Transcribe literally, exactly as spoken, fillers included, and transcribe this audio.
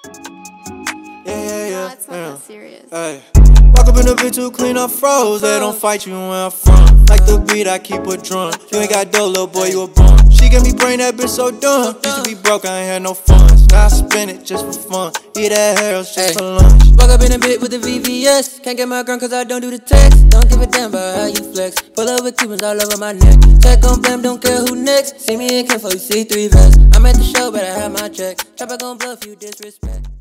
Yeah, yeah, yeah. No, it's not yeah. that serious. Hey. Walk up in the bitch to clean up froze. They don't fight you where I'm from. Like the beat, I keep a drum. You ain't got dough, little boy, you a bum. She get me brain, that bitch so dumb. Used to be broke, I ain't had no funds. Now I spend it just for fun. Eat that hair, just hey. For lunch. Walk up in a bit with the V V S. Can't get my gun cause I don't do the text. Don't give a damn about how you flex. Pull up with Cubans all over my neck. Check on blam, don't care who next. See me in Ken for you see three vests. I'm at the show, but I have my check. Chopper gon' bluff you disrespect.